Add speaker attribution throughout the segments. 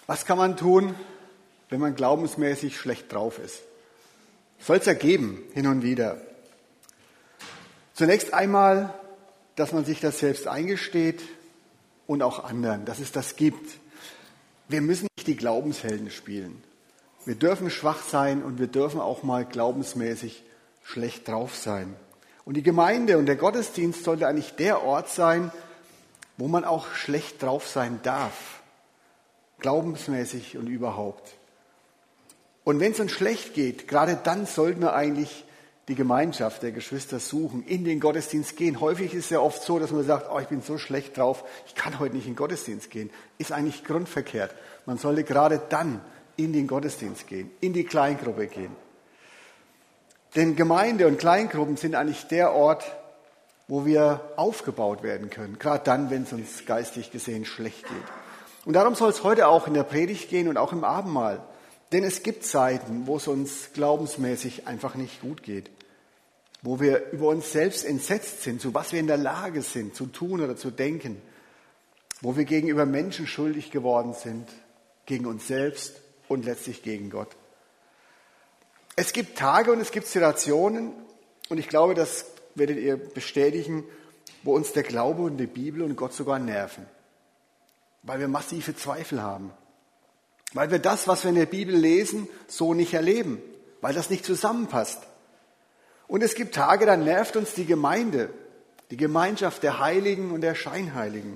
Speaker 1: Was kann man tun, wenn man glaubensmäßig schlecht drauf ist? Soll es ja geben, hin und wieder. Zunächst einmal, dass man sich das selbst eingesteht und auch anderen, dass es das gibt. Wir müssen nicht die Glaubenshelden spielen. Wir dürfen schwach sein und wir dürfen auch mal glaubensmäßig schlecht drauf sein. Und die Gemeinde und der Gottesdienst sollte eigentlich der Ort sein, wo man auch schlecht drauf sein darf. Glaubensmäßig und überhaupt. Und wenn es uns schlecht geht, gerade dann sollten wir eigentlich die Gemeinschaft der Geschwister suchen, in den Gottesdienst gehen. Häufig ist es ja oft so, dass man sagt, ich bin so schlecht drauf, ich kann heute nicht in den Gottesdienst gehen. Ist eigentlich grundverkehrt. Man sollte gerade dann in den Gottesdienst gehen, in die Kleingruppe gehen. Denn Gemeinde und Kleingruppen sind eigentlich der Ort, wo wir aufgebaut werden können. Gerade dann, wenn es uns geistig gesehen schlecht geht. Und darum soll es heute auch in der Predigt gehen und auch im Abendmahl. Denn es gibt Zeiten, wo es uns glaubensmäßig einfach nicht gut geht. Wo wir über uns selbst entsetzt sind, zu was wir in der Lage sind, zu tun oder zu denken. Wo wir gegenüber Menschen schuldig geworden sind, gegen uns selbst und letztlich gegen Gott. Es gibt Tage und es gibt Situationen, und ich glaube, das werdet ihr bestätigen, wo uns der Glaube und die Bibel und Gott sogar nerven. Weil wir massive Zweifel haben. Weil wir das, was wir in der Bibel lesen, so nicht erleben. Weil das nicht zusammenpasst. Und es gibt Tage, da nervt uns die Gemeinde, die Gemeinschaft der Heiligen und der Scheinheiligen.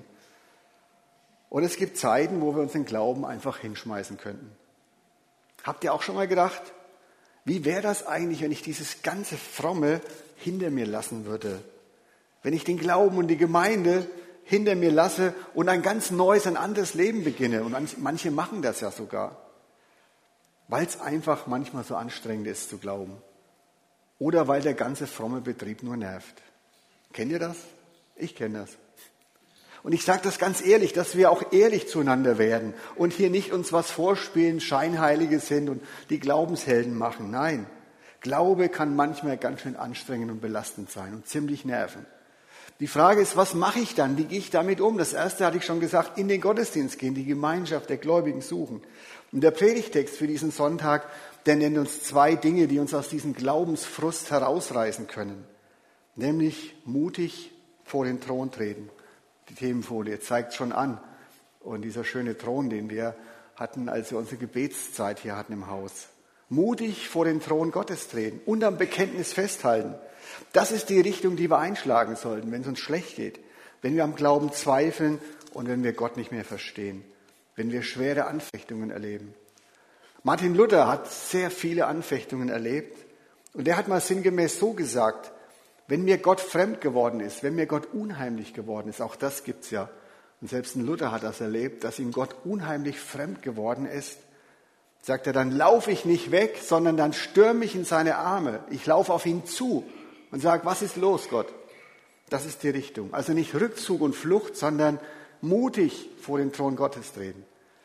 Speaker 1: Und es gibt Zeiten, wo wir uns den Glauben einfach hinschmeißen könnten. Habt ihr auch schon mal gedacht, wie wäre das eigentlich, wenn ich dieses ganze Fromme hinter mir lassen würde? Wenn ich den Glauben und die Gemeinde hinter mir lasse und ein ganz neues, ein anderes Leben beginne. Und manche machen das ja sogar, weil es einfach manchmal so anstrengend ist zu glauben. Oder weil der ganze fromme Betrieb nur nervt. Kennt ihr das? Ich kenne das. Und ich sage das ganz ehrlich, dass wir auch ehrlich zueinander werden und hier nicht uns was vorspielen, Scheinheilige sind und die Glaubenshelden machen. Nein, Glaube kann manchmal ganz schön anstrengend und belastend sein und ziemlich nerven. Die Frage ist, was mache ich dann? Wie gehe ich damit um? Das erste hatte ich schon gesagt, in den Gottesdienst gehen, die Gemeinschaft der Gläubigen suchen. Und der Predigtext für diesen Sonntag, der nennt uns 2 Dinge, die uns aus diesem Glaubensfrust herausreißen können. Nämlich mutig vor den Thron treten. Die Themenfolie zeigt schon an. Und dieser schöne Thron, den wir hatten, als wir unsere Gebetszeit hier hatten im Haus. Mutig vor den Thron Gottes treten und am Bekenntnis festhalten. Das ist die Richtung, die wir einschlagen sollten, wenn es uns schlecht geht. Wenn wir am Glauben zweifeln und wenn wir Gott nicht mehr verstehen. Wenn wir schwere Anfechtungen erleben. Martin Luther hat sehr viele Anfechtungen erlebt. Und er hat mal sinngemäß so gesagt, wenn mir Gott fremd geworden ist, wenn mir Gott unheimlich geworden ist, auch das gibt's ja. Und selbst ein Luther hat das erlebt, dass ihm Gott unheimlich fremd geworden ist. Sagt er, dann laufe ich nicht weg, sondern dann stürme ich in seine Arme. Ich laufe auf ihn zu und sage, was ist los, Gott? Das ist die Richtung. Also nicht Rückzug und Flucht, sondern mutig vor den Thron Gottes treten.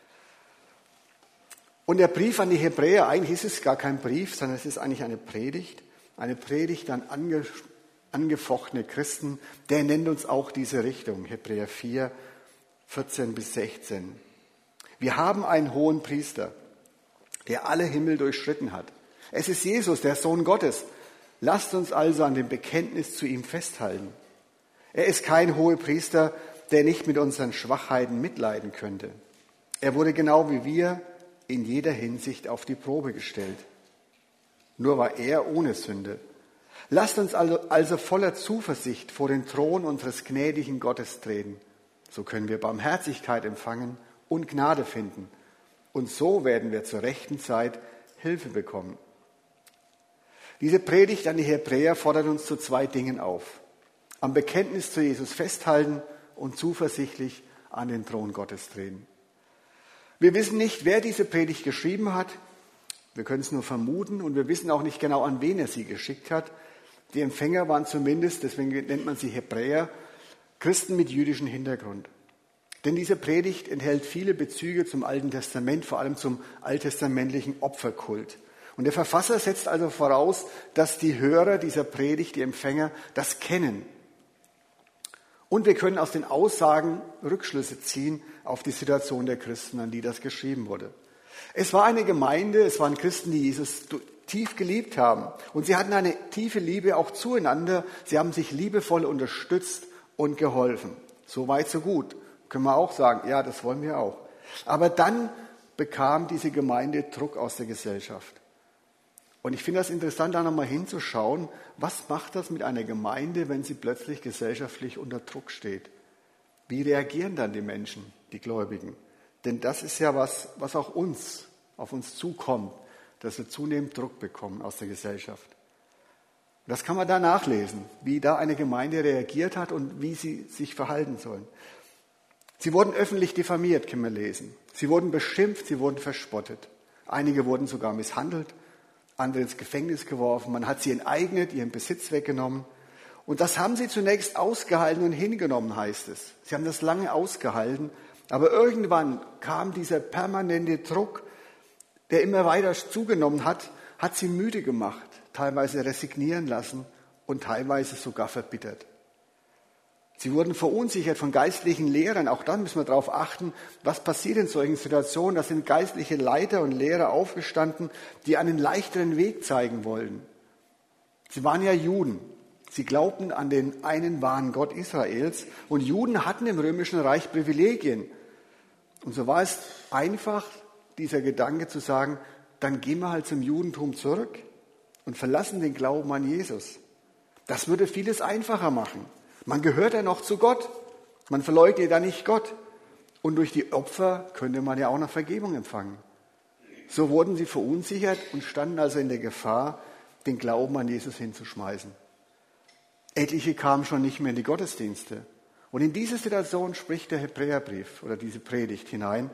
Speaker 1: Und der Brief an die Hebräer, eigentlich ist es gar kein Brief, sondern es ist eigentlich eine Predigt an angefochtene Christen, der nennt uns auch diese Richtung, Hebräer 4, 14 bis 16. Wir haben einen hohen Priester, der alle Himmel durchschritten hat. Es ist Jesus, der Sohn Gottes. Lasst uns also an dem Bekenntnis zu ihm festhalten. Er ist kein Hohepriester, der nicht mit unseren Schwachheiten mitleiden könnte. Er wurde genau wie wir in jeder Hinsicht auf die Probe gestellt. Nur war er ohne Sünde. Lasst uns also voller Zuversicht vor den Thron unseres gnädigen Gottes treten. So können wir Barmherzigkeit empfangen und Gnade finden. Und so werden wir zur rechten Zeit Hilfe bekommen. Diese Predigt an die Hebräer fordert uns zu 2 Dingen auf. Am Bekenntnis zu Jesus festhalten und zuversichtlich an den Thron Gottes treten. Wir wissen nicht, wer diese Predigt geschrieben hat. Wir können es nur vermuten und wir wissen auch nicht genau, an wen er sie geschickt hat. Die Empfänger waren zumindest, deswegen nennt man sie Hebräer, Christen mit jüdischem Hintergrund. Denn diese Predigt enthält viele Bezüge zum Alten Testament, vor allem zum alttestamentlichen Opferkult. Und der Verfasser setzt also voraus, dass die Hörer dieser Predigt, die Empfänger, das kennen. Und wir können aus den Aussagen Rückschlüsse ziehen auf die Situation der Christen, an die das geschrieben wurde. Es war eine Gemeinde, es waren Christen, die Jesus tief geliebt haben. Und sie hatten eine tiefe Liebe auch zueinander. Sie haben sich liebevoll unterstützt und geholfen. So weit, so gut. Können wir auch sagen, ja, das wollen wir auch. Aber dann bekam diese Gemeinde Druck aus der Gesellschaft. Und ich finde das interessant, da nochmal hinzuschauen, was macht das mit einer Gemeinde, wenn sie plötzlich gesellschaftlich unter Druck steht? Wie reagieren dann die Menschen, die Gläubigen? Denn das ist ja was auch auf uns zukommt, dass wir zunehmend Druck bekommen aus der Gesellschaft. Das kann man da nachlesen, wie da eine Gemeinde reagiert hat und wie sie sich verhalten sollen. Sie wurden öffentlich diffamiert, können wir lesen. Sie wurden beschimpft, sie wurden verspottet. Einige wurden sogar misshandelt, andere ins Gefängnis geworfen. Man hat sie enteignet, ihren Besitz weggenommen. Und das haben sie zunächst ausgehalten und hingenommen, heißt es. Sie haben das lange ausgehalten. Aber irgendwann kam dieser permanente Druck, der immer weiter zugenommen hat sie müde gemacht, teilweise resignieren lassen und teilweise sogar verbittert. Sie wurden verunsichert von geistlichen Lehrern. Auch dann müssen wir darauf achten, was passiert in solchen Situationen. Da sind geistliche Leiter und Lehrer aufgestanden, die einen leichteren Weg zeigen wollen. Sie waren ja Juden. Sie glaubten an den einen wahren Gott Israels. Und Juden hatten im Römischen Reich Privilegien. Und so war es einfach, dieser Gedanke zu sagen, dann gehen wir halt zum Judentum zurück und verlassen den Glauben an Jesus. Das würde vieles einfacher machen. Man gehört ja noch zu Gott. Man verleugnet ja nicht Gott. Und durch die Opfer könnte man ja auch noch Vergebung empfangen. So wurden sie verunsichert und standen also in der Gefahr, den Glauben an Jesus hinzuschmeißen. Etliche kamen schon nicht mehr in die Gottesdienste. Und in diese Situation spricht der Hebräerbrief oder diese Predigt hinein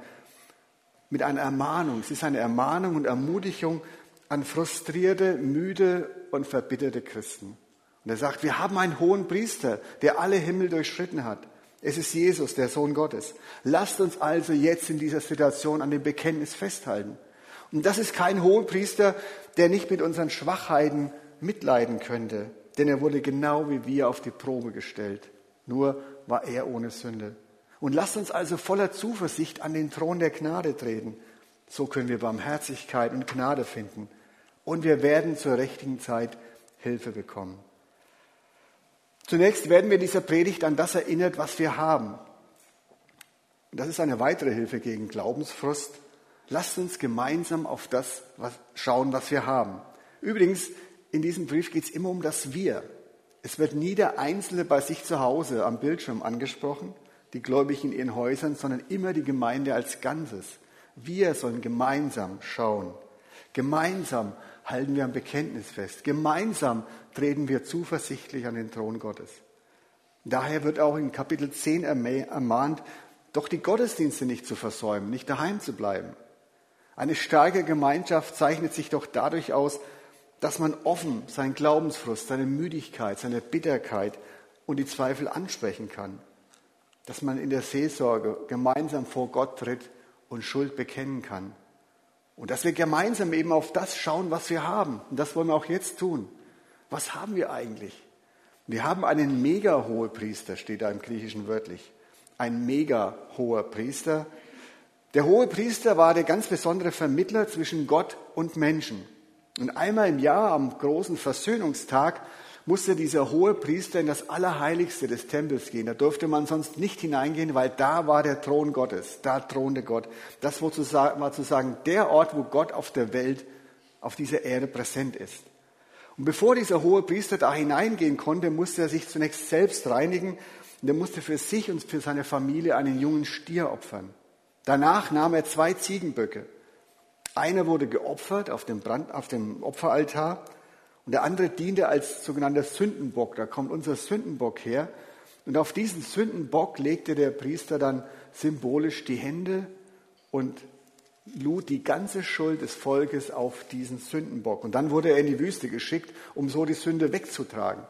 Speaker 1: mit einer Ermahnung. Es ist eine Ermahnung und Ermutigung an frustrierte, müde und verbitterte Christen. Und er sagt, wir haben einen hohen Priester, der alle Himmel durchschritten hat. Es ist Jesus, der Sohn Gottes. Lasst uns also jetzt in dieser Situation an dem Bekenntnis festhalten. Und das ist kein Hohenpriester, der nicht mit unseren Schwachheiten mitleiden könnte, denn er wurde genau wie wir auf die Probe gestellt. Nur war er ohne Sünde. Und lasst uns also voller Zuversicht an den Thron der Gnade treten. So können wir Barmherzigkeit und Gnade finden. Und wir werden zur richtigen Zeit Hilfe bekommen. Zunächst werden wir in dieser Predigt an das erinnert, was wir haben. Und das ist eine weitere Hilfe gegen Glaubensfrust. Lasst uns gemeinsam auf das schauen, was wir haben. Übrigens, in diesem Brief geht es immer um das Wir. Es wird nie der Einzelne bei sich zu Hause am Bildschirm angesprochen, die Gläubigen in ihren Häusern, sondern immer die Gemeinde als Ganzes. Wir sollen gemeinsam schauen. Gemeinsam halten wir am Bekenntnis fest. Gemeinsam treten wir zuversichtlich an den Thron Gottes. Daher wird auch in Kapitel 10 ermahnt, doch die Gottesdienste nicht zu versäumen, nicht daheim zu bleiben. Eine starke Gemeinschaft zeichnet sich doch dadurch aus, dass man offen seinen Glaubensfrust, seine Müdigkeit, seine Bitterkeit und die Zweifel ansprechen kann. Dass man in der Seelsorge gemeinsam vor Gott tritt und Schuld bekennen kann. Und dass wir gemeinsam eben auf das schauen, was wir haben. Und das wollen wir auch jetzt tun. Was haben wir eigentlich? Wir haben einen Mega-Hohepriester, steht da im Griechischen wörtlich. Ein mega-hoher Priester. Der Hohepriester war der ganz besondere Vermittler zwischen Gott und Menschen. Und einmal im Jahr, am großen Versöhnungstag, musste dieser Hohepriester in das Allerheiligste des Tempels gehen. Da durfte man sonst nicht hineingehen, weil da war der Thron Gottes, da thronte Gott. Das war sozusagen der Ort, wo Gott auf der Welt, auf dieser Erde präsent ist. Und bevor dieser Hohepriester da hineingehen konnte, musste er sich zunächst selbst reinigen und er musste für sich und für seine Familie einen jungen Stier opfern. Danach nahm er 2 Ziegenböcke. Einer wurde geopfert auf dem Opferaltar und der andere diente als sogenannter Sündenbock. Da kommt unser Sündenbock her. Und auf diesen Sündenbock legte der Priester dann symbolisch die Hände und lud die ganze Schuld des Volkes auf diesen Sündenbock. Und dann wurde er in die Wüste geschickt, um so die Sünde wegzutragen.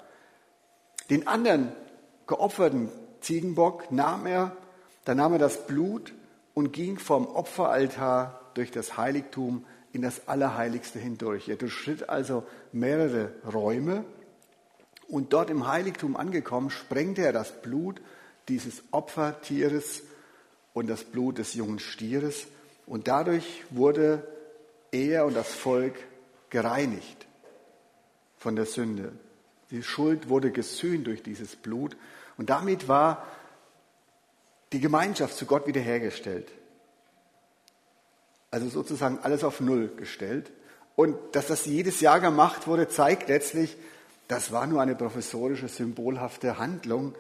Speaker 1: Den anderen geopferten Ziegenbock nahm er das Blut und ging vom Opferaltar durch das Heiligtum in das Allerheiligste hindurch. Er durchschritt also mehrere Räume und dort im Heiligtum angekommen, sprengte er das Blut dieses Opfertieres und das Blut des jungen Stieres. Und dadurch wurde er und das Volk gereinigt von der Sünde. Die Schuld wurde gesühnt durch dieses Blut. Und damit war die Gemeinschaft zu Gott wiederhergestellt. Also sozusagen alles auf Null gestellt. Und dass das jedes Jahr gemacht wurde, zeigt letztlich, das war nur eine professorische, symbolhafte Handlung.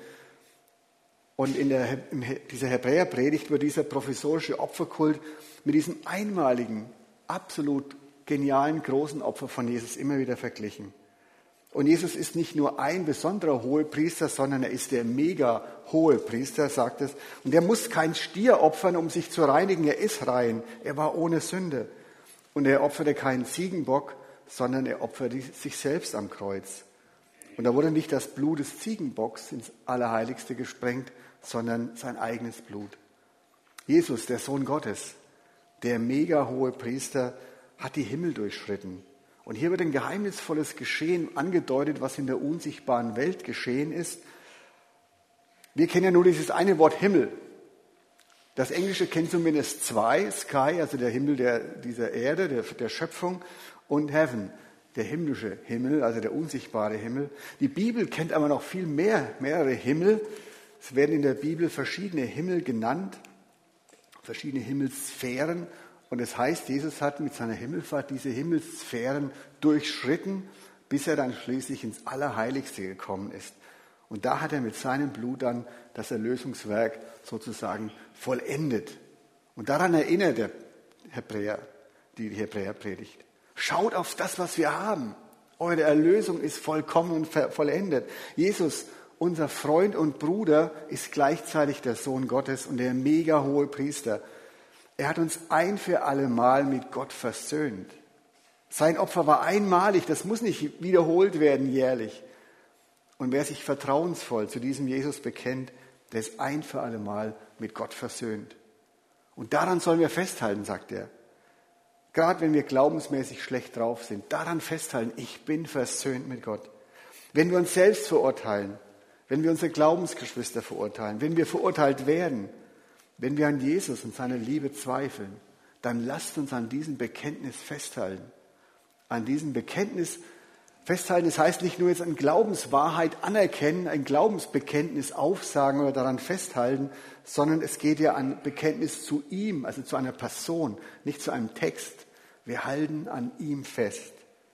Speaker 1: Und in dieser Hebräerpredigt wird dieser professorische Opferkult mit diesem einmaligen, absolut genialen, großen Opfer von Jesus immer wieder verglichen. Und Jesus ist nicht nur ein besonderer Hohepriester, sondern er ist der Mega-Hohepriester, sagt es. Und er muss kein Stier opfern, um sich zu reinigen. Er ist rein. Er war ohne Sünde. Und er opferte keinen Ziegenbock, sondern er opferte sich selbst am Kreuz. Und da wurde nicht das Blut des Ziegenbocks ins Allerheiligste gesprengt, sondern sein eigenes Blut. Jesus, der Sohn Gottes, der Mega-Hohepriester, hat die Himmel durchschritten. Und hier wird ein geheimnisvolles Geschehen angedeutet, was in der unsichtbaren Welt geschehen ist. Wir kennen ja nur dieses eine Wort Himmel. Das Englische kennt zumindest zwei, Sky, also der Himmel dieser Erde, der Schöpfung, und Heaven, der himmlische Himmel, also der unsichtbare Himmel. Die Bibel kennt aber noch viel mehr, mehrere Himmel. Es werden in der Bibel verschiedene Himmel genannt, verschiedene Himmelssphären. Und es heißt, Jesus hat mit seiner Himmelfahrt diese Himmelssphären durchschritten, bis er dann schließlich ins Allerheiligste gekommen ist. Und da hat er mit seinem Blut dann das Erlösungswerk sozusagen vollendet. Und daran erinnert der Hebräer, die Hebräerpredigt. Schaut auf das, was wir haben. Eure Erlösung ist vollkommen und vollendet. Jesus, unser Freund und Bruder, ist gleichzeitig der Sohn Gottes und der mega hohe Priester. Er hat uns ein für alle Mal mit Gott versöhnt. Sein Opfer war einmalig, das muss nicht wiederholt werden jährlich. Und wer sich vertrauensvoll zu diesem Jesus bekennt, der ist ein für alle Mal mit Gott versöhnt. Und daran sollen wir festhalten, sagt er. Gerade wenn wir glaubensmäßig schlecht drauf sind, daran festhalten, ich bin versöhnt mit Gott. Wenn wir uns selbst verurteilen, wenn wir unsere Glaubensgeschwister verurteilen, wenn wir verurteilt werden, wenn wir an Jesus und seine Liebe zweifeln, dann lasst uns an diesem Bekenntnis festhalten. An diesem Bekenntnis festhalten, das heißt nicht nur jetzt an Glaubenswahrheit anerkennen, ein Glaubensbekenntnis aufsagen oder daran festhalten, sondern es geht ja an Bekenntnis zu ihm, also zu einer Person, nicht zu einem Text. Wir halten an ihm fest.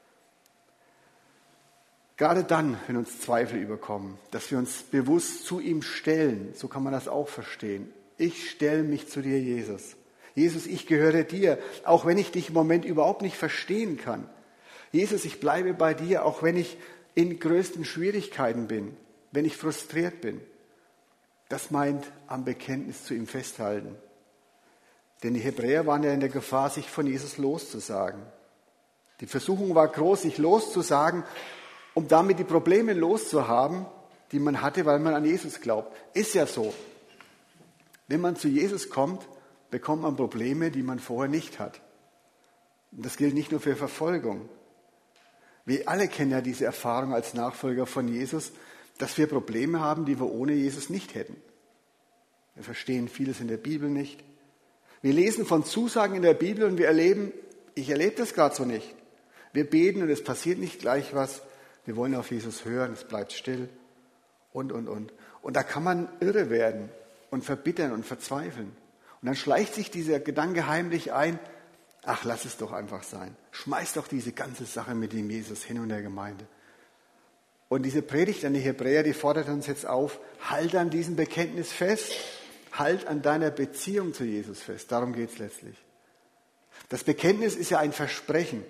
Speaker 1: Gerade dann, wenn uns Zweifel überkommen, dass wir uns bewusst zu ihm stellen, so kann man das auch verstehen. Ich stelle mich zu dir, Jesus. Jesus, ich gehöre dir, auch wenn ich dich im Moment überhaupt nicht verstehen kann. Jesus, ich bleibe bei dir, auch wenn ich in größten Schwierigkeiten bin, wenn ich frustriert bin. Das meint am Bekenntnis zu ihm festhalten. Denn die Hebräer waren ja in der Gefahr, sich von Jesus loszusagen. Die Versuchung war groß, sich loszusagen, um damit die Probleme loszuhaben, die man hatte, weil man an Jesus glaubt. Ist ja so. Wenn man zu Jesus kommt, bekommt man Probleme, die man vorher nicht hat. Und das gilt nicht nur für Verfolgung. Wir alle kennen ja diese Erfahrung als Nachfolger von Jesus, dass wir Probleme haben, die wir ohne Jesus nicht hätten. Wir verstehen vieles in der Bibel nicht. Wir lesen von Zusagen in der Bibel und wir erleben, ich erlebe das gerade so nicht. Wir beten und es passiert nicht gleich was. Wir wollen auf Jesus hören, es bleibt still und. Und da kann man irre werden und verbittern und verzweifeln. Und dann schleicht sich dieser Gedanke heimlich ein, ach, lass es doch einfach sein. Schmeiß doch diese ganze Sache mit dem Jesus hin und der Gemeinde. Und diese Predigt an die Hebräer, die fordert uns jetzt auf, halt an diesem Bekenntnis fest, halt an deiner Beziehung zu Jesus fest. Darum geht es letztlich. Das Bekenntnis ist ja ein Versprechen.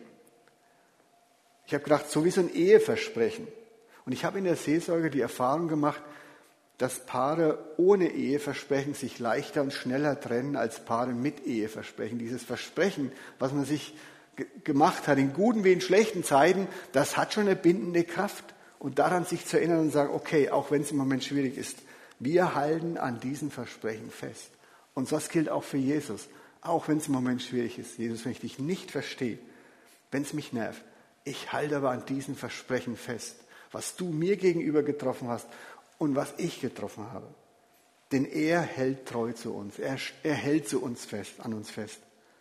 Speaker 1: Ich habe gedacht, so wie so ein Eheversprechen. Und ich habe in der Seelsorge die Erfahrung gemacht, dass Paare ohne Eheversprechen sich leichter und schneller trennen als Paare mit Eheversprechen. Dieses Versprechen, was man sich gemacht hat, in guten wie in schlechten Zeiten, das hat schon eine bindende Kraft. Und daran sich zu erinnern und sagen, okay, auch wenn es im Moment schwierig ist, wir halten an diesem Versprechen fest. Und das gilt auch für Jesus. Auch wenn es im Moment schwierig ist. Jesus, wenn ich dich nicht verstehe, wenn es mich nervt, ich halte aber an diesem Versprechen fest, was du mir gegenüber getroffen hast und was ich getroffen habe. denn er hält treu zu uns. Er hält zu uns fest, an uns fest.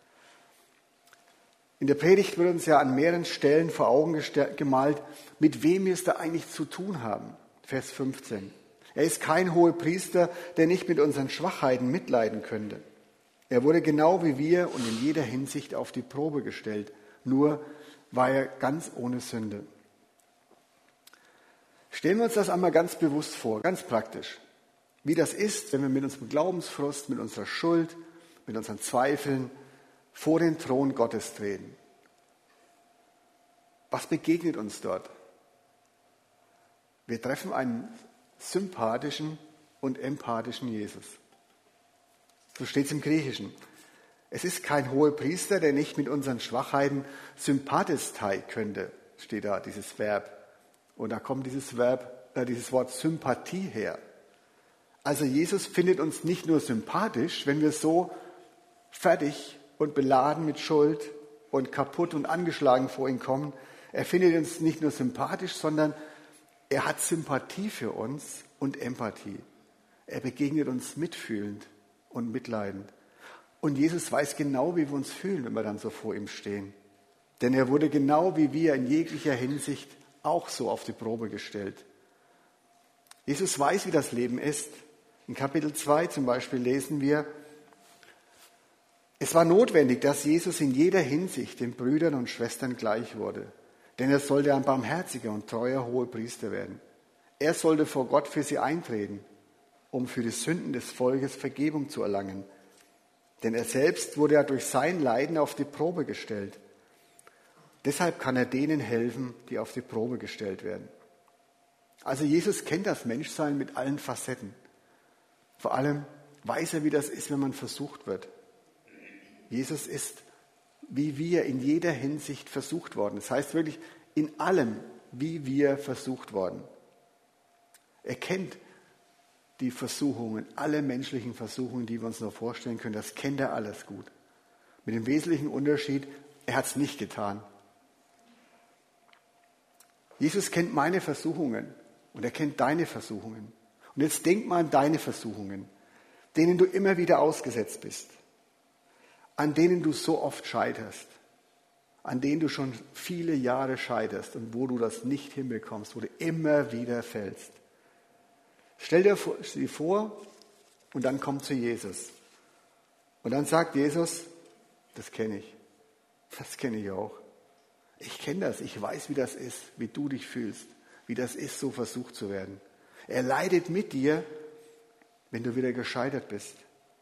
Speaker 1: In der Predigt wird uns ja an mehreren Stellen vor Augen gemalt, mit wem wir es da eigentlich zu tun haben. Vers 15. Er ist kein Hohepriester, der nicht mit unseren Schwachheiten mitleiden könnte. Er wurde genau wie wir und in jeder Hinsicht auf die Probe gestellt. Nur war er ganz ohne Sünde. Stellen wir uns das einmal ganz bewusst vor, ganz praktisch. Wie das ist, wenn wir mit unserem Glaubensfrust, mit unserer Schuld, mit unseren Zweifeln vor den Thron Gottes treten. Was begegnet uns dort? Wir treffen einen sympathischen und empathischen Jesus. So steht es im Griechischen. Es ist kein Hohepriester, der nicht mit unseren Schwachheiten sympathistei könnte, steht da, dieses Verb. Und da kommt dieses Wort Sympathie her. Also Jesus findet uns nicht nur sympathisch, wenn wir so fertig und beladen mit Schuld und kaputt und angeschlagen vor ihn kommen. Er findet uns nicht nur sympathisch, sondern er hat Sympathie für uns und Empathie. Er begegnet uns mitfühlend und mitleidend. Und Jesus weiß genau, wie wir uns fühlen, wenn wir dann so vor ihm stehen. Denn er wurde genau wie wir in jeglicher Hinsicht auch so auf die Probe gestellt. Jesus weiß, wie das Leben ist. In Kapitel 2 zum Beispiel lesen wir, es war notwendig, dass Jesus in jeder Hinsicht den Brüdern und Schwestern gleich wurde. Denn er sollte ein barmherziger und treuer Hohepriester werden. Er sollte vor Gott für sie eintreten, um für die Sünden des Volkes Vergebung zu erlangen. Denn er selbst wurde ja durch sein Leiden auf die Probe gestellt. Deshalb kann er denen helfen, die auf die Probe gestellt werden. Also Jesus kennt das Menschsein mit allen Facetten. Vor allem weiß er, wie das ist, wenn man versucht wird. Jesus ist wie wir in jeder Hinsicht versucht worden. Das heißt wirklich in allem, wie wir versucht worden. Er kennt die Versuchungen, alle menschlichen Versuchungen, die wir uns noch vorstellen können. Das kennt er alles gut. Mit dem wesentlichen Unterschied, er hat es nicht getan. Jesus kennt meine Versuchungen und er kennt deine Versuchungen. Und jetzt denk mal an deine Versuchungen, denen du immer wieder ausgesetzt bist, an denen du so oft scheiterst, an denen du schon viele Jahre scheiterst und wo du das nicht hinbekommst, wo du immer wieder fällst. Stell dir sie vor und dann komm zu Jesus. Und dann sagt Jesus, das kenne ich. Das kenne ich auch. Ich kenne das. Ich weiß, wie das ist, wie du dich fühlst, wie das ist, so versucht zu werden. Er leidet mit dir, wenn du wieder gescheitert bist.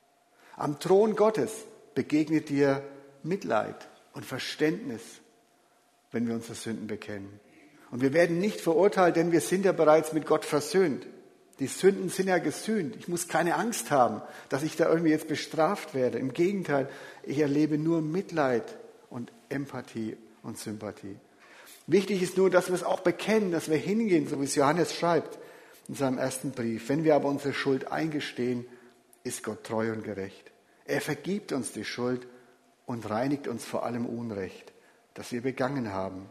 Speaker 1: Am Thron Gottes begegnet dir Mitleid und Verständnis, wenn wir unsere Sünden bekennen. Und wir werden nicht verurteilt, denn wir sind ja bereits mit Gott versöhnt. Die Sünden sind ja gesühnt. Ich muss keine Angst haben, dass ich da irgendwie jetzt bestraft werde. Im Gegenteil, ich erlebe nur Mitleid und Empathie und Sympathie. Wichtig ist nur, dass wir es auch bekennen, dass wir hingehen, so wie es Johannes schreibt in seinem ersten Brief. Wenn wir aber unsere Schuld eingestehen, ist Gott treu und gerecht. Er vergibt uns die Schuld und reinigt uns vor allem Unrecht, das wir begangen haben.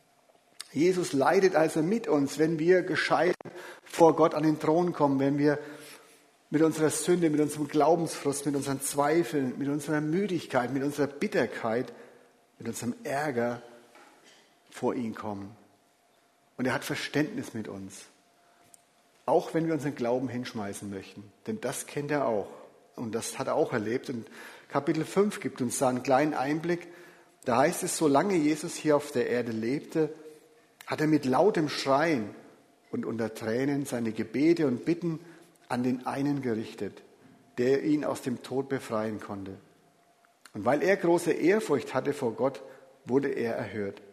Speaker 1: Jesus leidet also mit uns, wenn wir gescheitert vor Gott an den Thron kommen, wenn wir mit unserer Sünde, mit unserem Glaubensfrust, mit unseren Zweifeln, mit unserer Müdigkeit, mit unserer Bitterkeit, mit unserem Ärger vor ihn kommen. Und er hat Verständnis mit uns, auch wenn wir unseren Glauben hinschmeißen möchten, denn das kennt er auch. Und das hat er auch erlebt. Und Kapitel 5 gibt uns da einen kleinen Einblick. Da heißt es, solange Jesus hier auf der Erde lebte, hat er mit lautem Schreien und unter Tränen seine Gebete und Bitten an den einen gerichtet, der ihn aus dem Tod befreien konnte. Und weil er große Ehrfurcht hatte vor Gott, wurde er erhört.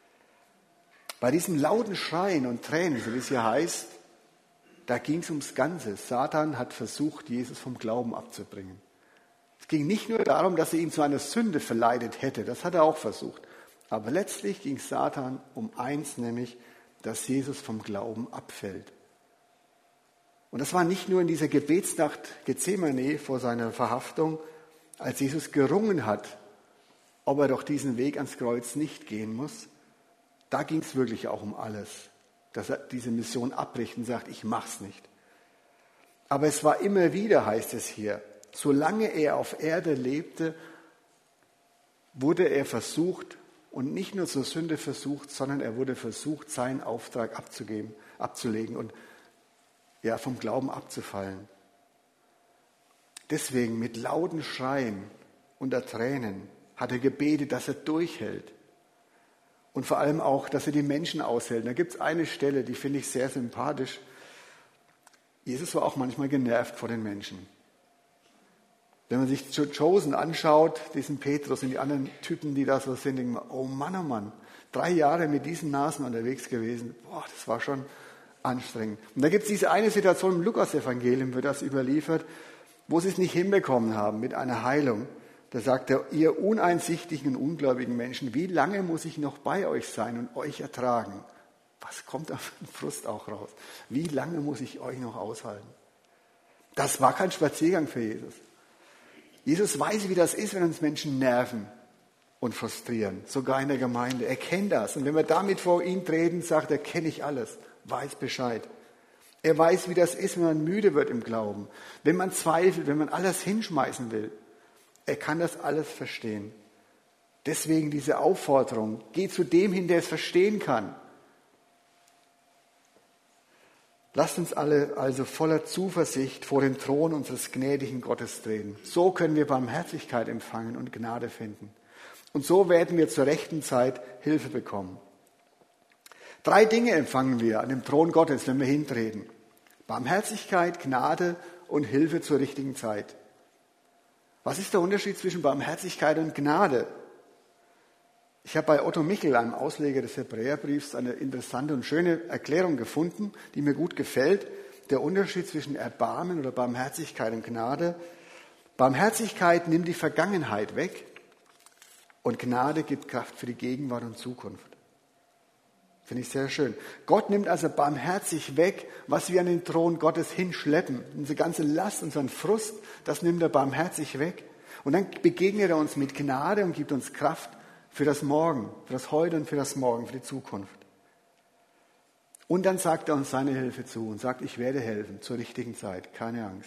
Speaker 1: Bei diesem lauten Schreien und Tränen, so wie es hier heißt, da ging es ums Ganze. Satan hat versucht, Jesus vom Glauben abzubringen. Es ging nicht nur darum, dass er ihn zu einer Sünde verleitet hätte, das hat er auch versucht. Aber letztlich ging Satan um eins, nämlich, dass Jesus vom Glauben abfällt. Und das war nicht nur in dieser Gebetsnacht Gethsemane vor seiner Verhaftung, als Jesus gerungen hat, ob er doch diesen Weg ans Kreuz nicht gehen muss. Da ging es wirklich auch um alles, dass er diese Mission abbricht und sagt, ich mach's nicht. Aber es war immer wieder, heißt es hier, solange er auf Erde lebte, wurde er versucht und nicht nur zur Sünde versucht, sondern er wurde versucht, seinen Auftrag abzulegen und ja, vom Glauben abzufallen. Deswegen mit lauten Schreien unter Tränen hat er gebetet, dass er durchhält. Und vor allem auch, dass er die Menschen aushält. Da gibt es eine Stelle, die finde ich sehr sympathisch. Jesus war auch manchmal genervt vor den Menschen. Wenn man sich Chosen anschaut, diesen Petrus und die anderen Typen, die da so sind, denkt man, oh Mann, 3 Jahre mit diesen Nasen unterwegs gewesen. Boah, das war schon anstrengend. Und da gibt es diese eine Situation im Lukas-Evangelium, wird das überliefert, wo sie es nicht hinbekommen haben mit einer Heilung. Da sagt er, ihr uneinsichtigen und ungläubigen Menschen, wie lange muss ich noch bei euch sein und euch ertragen? Was kommt da für ein Frust auch raus? Wie lange muss ich euch noch aushalten? Das war kein Spaziergang für Jesus. Jesus weiß, wie das ist, wenn uns Menschen nerven und frustrieren, sogar in der Gemeinde. Er kennt das. Und wenn wir damit vor ihn treten, sagt er, kenne ich alles, weiß Bescheid. Er weiß, wie das ist, wenn man müde wird im Glauben, wenn man zweifelt, wenn man alles hinschmeißen will. Er kann das alles verstehen. Deswegen diese Aufforderung, geh zu dem hin, der es verstehen kann. Lasst uns alle also voller Zuversicht vor den Thron unseres gnädigen Gottes treten. So können wir Barmherzigkeit empfangen und Gnade finden. Und so werden wir zur rechten Zeit Hilfe bekommen. 3 Dinge empfangen wir an dem Thron Gottes, wenn wir hintreten. Barmherzigkeit, Gnade und Hilfe zur richtigen Zeit. Was ist der Unterschied zwischen Barmherzigkeit und Gnade? Ich habe bei Otto Michel, einem Ausleger des Hebräerbriefs, eine interessante und schöne Erklärung gefunden, die mir gut gefällt. Der Unterschied zwischen Erbarmen oder Barmherzigkeit und Gnade. Barmherzigkeit nimmt die Vergangenheit weg und Gnade gibt Kraft für die Gegenwart und Zukunft. Finde ich sehr schön. Gott nimmt also barmherzig weg, was wir an den Thron Gottes hinschleppen. Unsere ganze Last, unseren Frust, das nimmt er barmherzig weg. Und dann begegnet er uns mit Gnade und gibt uns Kraft für das Morgen, für das Heute und für das Morgen, für die Zukunft. Und dann sagt er uns seine Hilfe zu und sagt, ich werde helfen zur richtigen Zeit, keine Angst.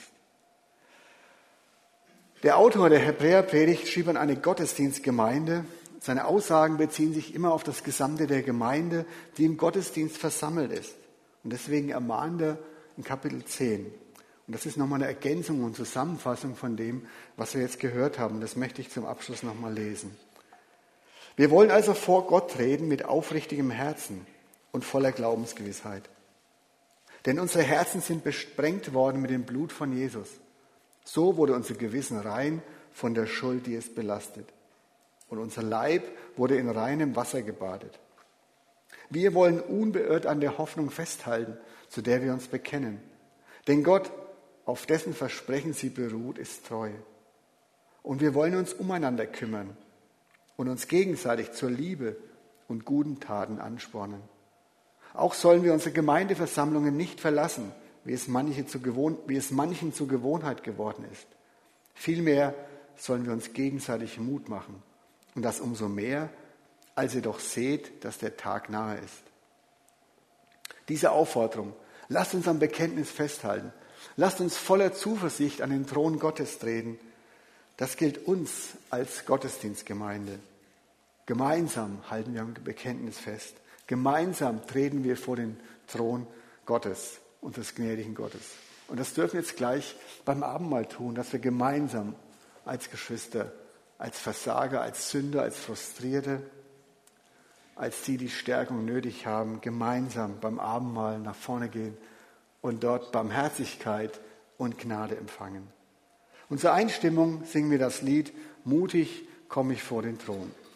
Speaker 1: Der Autor der Hebräerpredigt schrieb an eine Gottesdienstgemeinde. Seine Aussagen beziehen sich immer auf das Gesamte der Gemeinde, die im Gottesdienst versammelt ist. Und deswegen ermahnt er in Kapitel 10. Und das ist nochmal eine Ergänzung und Zusammenfassung von dem, was wir jetzt gehört haben. Das möchte ich zum Abschluss nochmal lesen. Wir wollen also vor Gott treten mit aufrichtigem Herzen und voller Glaubensgewissheit. Denn unsere Herzen sind besprengt worden mit dem Blut von Jesus. So wurde unser Gewissen rein von der Schuld, die es belastet. Und unser Leib wurde in reinem Wasser gebadet. Wir wollen unbeirrt an der Hoffnung festhalten, zu der wir uns bekennen. Denn Gott, auf dessen Versprechen sie beruht, ist treu. Und wir wollen uns umeinander kümmern und uns gegenseitig zur Liebe und guten Taten anspornen. Auch sollen wir unsere Gemeindeversammlungen nicht verlassen, wie es manchen zur Gewohnheit geworden ist. Vielmehr sollen wir uns gegenseitig Mut machen. Und das umso mehr, als ihr doch seht, dass der Tag nahe ist. Diese Aufforderung, lasst uns am Bekenntnis festhalten. Lasst uns voller Zuversicht an den Thron Gottes treten. Das gilt uns als Gottesdienstgemeinde. Gemeinsam halten wir am Bekenntnis fest. Gemeinsam treten wir vor den Thron Gottes, unseres gnädigen Gottes. Und das dürfen wir jetzt gleich beim Abendmahl tun, dass wir gemeinsam als Geschwister, als Versager, als Sünder, als Frustrierte, als die, die Stärkung nötig haben, gemeinsam beim Abendmahl nach vorne gehen und dort Barmherzigkeit und Gnade empfangen. Und zur Einstimmung singen wir das Lied, mutig komme ich vor den Thron.